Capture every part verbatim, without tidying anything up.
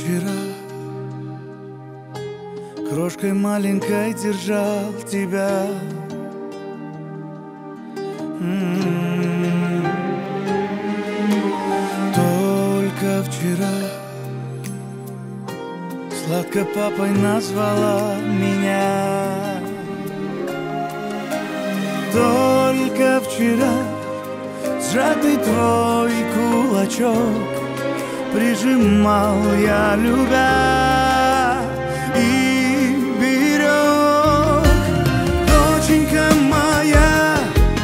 вчера крошкой маленькой держал тебя. М-м-м. Только вчера сладко папой назвала меня. Только вчера сжатый твой кулачок прижимал я, любя и берег. Доченька моя,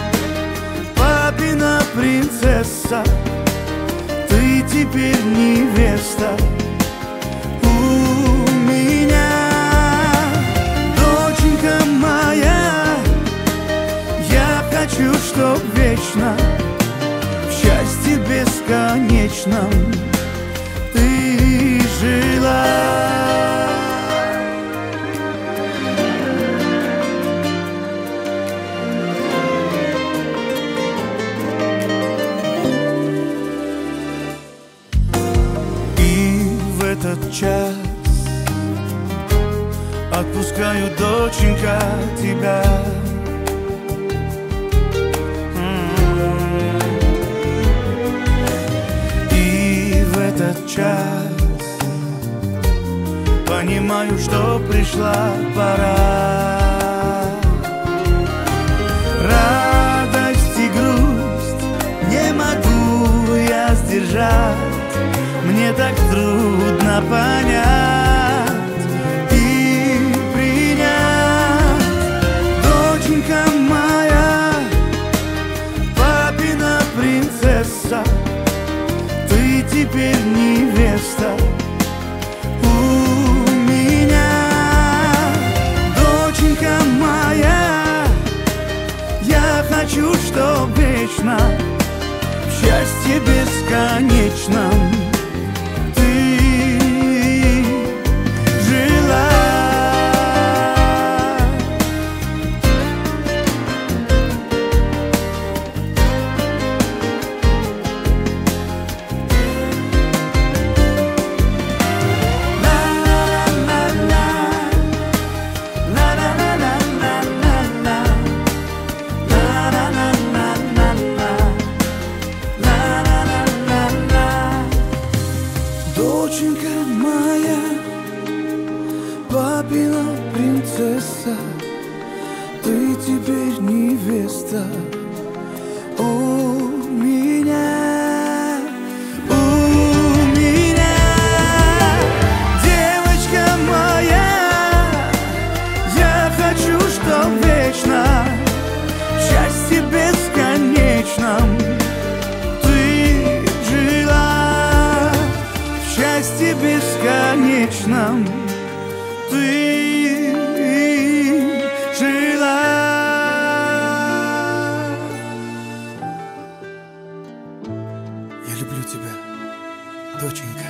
папина принцесса, ты теперь невеста у меня. Доченька моя, я хочу, чтоб вечно в счастье бесконечном ты жила. И в этот час отпускаю, доченька, тебя. И в этот час понимаю, что пришла пора. Радость и грусть не могу я сдержать, мне так трудно понять и принять. Доченька моя, папина принцесса, ты теперь невеста у меня. Доченька моя, я хочу, чтоб вечно в счастье бесконечном ты жила. Доченька моя, папина принцесса, ты теперь невеста у меня, у меня. Девочка моя, я хочу, чтоб вечно в счастье бесконечном ты жила. В счастье бесконечном ты жила. Я люблю тебя, доченька.